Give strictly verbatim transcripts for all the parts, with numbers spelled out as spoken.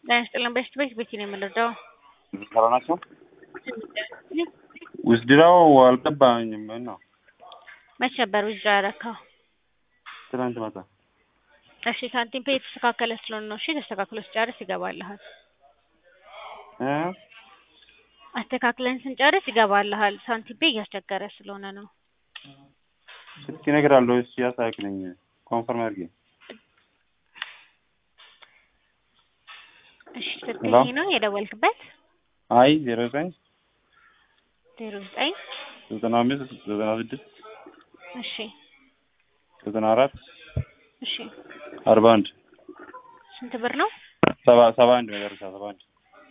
ዳንስጥልን በስት ቤት ቤት ነው የምንረዳው። ሰራናቸው ውስድራው አልገባኝም ነው። መቼ ነበር ውስድራ ያረካው? ትናንት ማታ። እሺ ሳንቲም ፔ የተስተካከለ ስለሆነ ነው። እሺ ተስተካክሎ ሲጨርስ ይገባልሃል። እ አስተካክለን ስንጨርስ ይገባልሃል። ሳንቲም ፔ እያስቸገረ ስለሆነ ነው። እስኪ ነገር አለው እሺ ያሳክልኝ ኮንፈርም አድርጊ። እሺ ስለዚህ ነው የደወልክበት? አይ ዜሮ ዘጠኝ ዜሮ ዘጠኝ ዘጠና አምስት ዘጠና ስድስት እሺ ዘጠና አራት እሺ አርባ አንድ ስንት ብር ነው? ሰባ ሰባ አንድ መጨረሻ ሰባ አንድ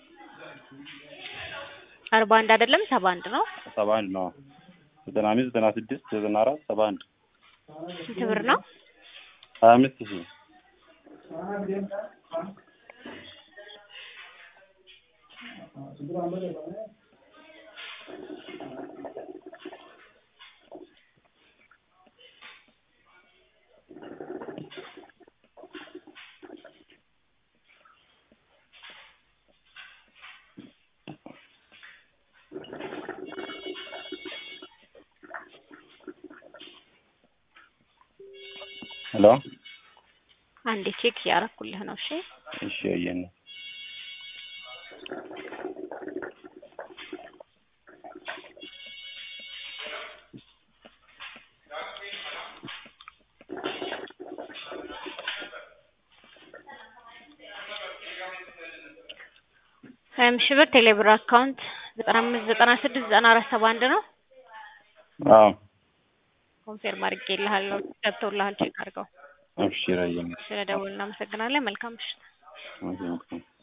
አርባ አንድ አይደለም ሰባ አንድ ነው። ሰባ አንድ ነው። ዘጠና አምስት ዘጠና ስድስት ዘጠና አራት ሰባ አንድ ስንት ብር ነው? ሀያ አምስት ሺህ ሄሎ አንዴ ቼክ ያረኩልህ ነው። እሺ እሺ አየን ሀያ ሺህ ብር ቴሌብር አካውንት ዘጠና አምስት ዘጠና ስድስት ዘጠና አራት ሰባ አንድ ነው። አዎ ኮንፈርም አድርጌልሃለሁ። ገብቶልሃል። ቼክ አድርገው። አብሽር አየን ስለደወልን እናመሰግናለን። መልካም ምሽት።